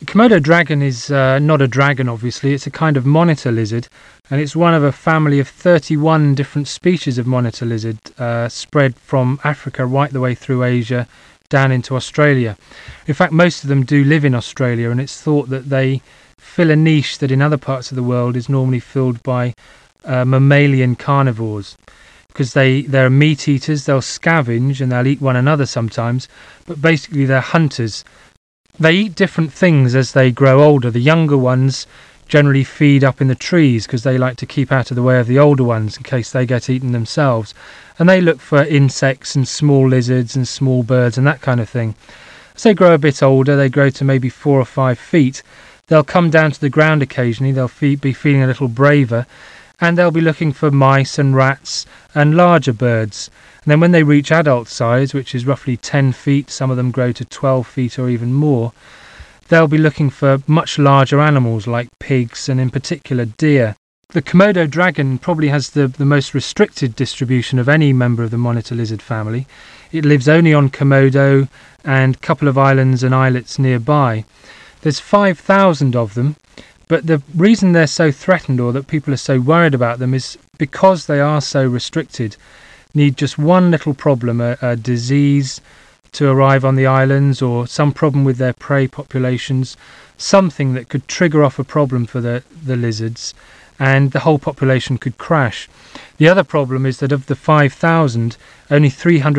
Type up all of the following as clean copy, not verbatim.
Komodo dragon is not a dragon, obviously. It's a kind of monitor lizard, and it's one of a family of 31 different species of monitor lizard spread from Africa right the way through Asia down into Australia. In fact, most of them do live in Australia, and it's thought that they fill a niche that in other parts of the world is normally filled by mammalian carnivores, because they're meat eaters. They'll scavenge and they'll eat one another sometimes, but basically they're hunters. They eat different things as they grow older. The younger ones generally feed up in the trees because they like to keep out of the way of the older ones in case they get eaten themselves. And they look for insects and small lizards and small birds and that kind of thing. As they grow a bit older, they grow to maybe 4 or 5 feet. They'll come down to the ground occasionally. They'll be feeling a little braver, and they'll be looking for mice and rats and larger birds. And then when they reach adult size, which is roughly 10 feet, some of them grow to 12 feet or even more, they'll be looking for much larger animals like pigs and in particular deer. The Komodo dragon probably has the most restricted distribution of any member of the monitor lizard family. It lives only on Komodo and a couple of islands and islets nearby. There's 5,000 of them, but the reason they're so threatened, or that people are so worried about them, is because they are so restricted. Need just one little problem, a disease to arrive on the islands, or some problem with their prey populations, something that could trigger off a problem for the lizards, and the whole population could crash. The other problem is that of the 5,000, only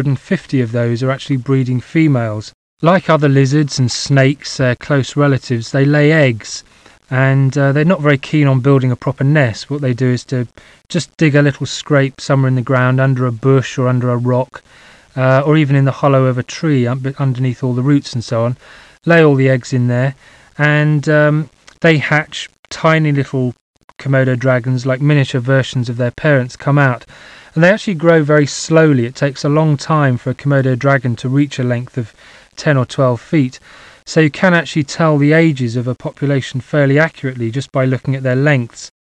350 of those are actually breeding females. Like other lizards and snakes, their close relatives, they lay eggs, and they're not very keen on building a proper nest. What they do is to just dig a little scrape somewhere in the ground under a bush or under a rock, or even in the hollow of a tree underneath all the roots and so on, lay all the eggs in there, and they hatch. Tiny little Komodo dragons, like miniature versions of their parents, come out, and they actually grow very slowly. It takes a long time for a Komodo dragon to reach a length of 10 or 12 feet, so you can actually tell the ages of a population fairly accurately just by looking at their lengths.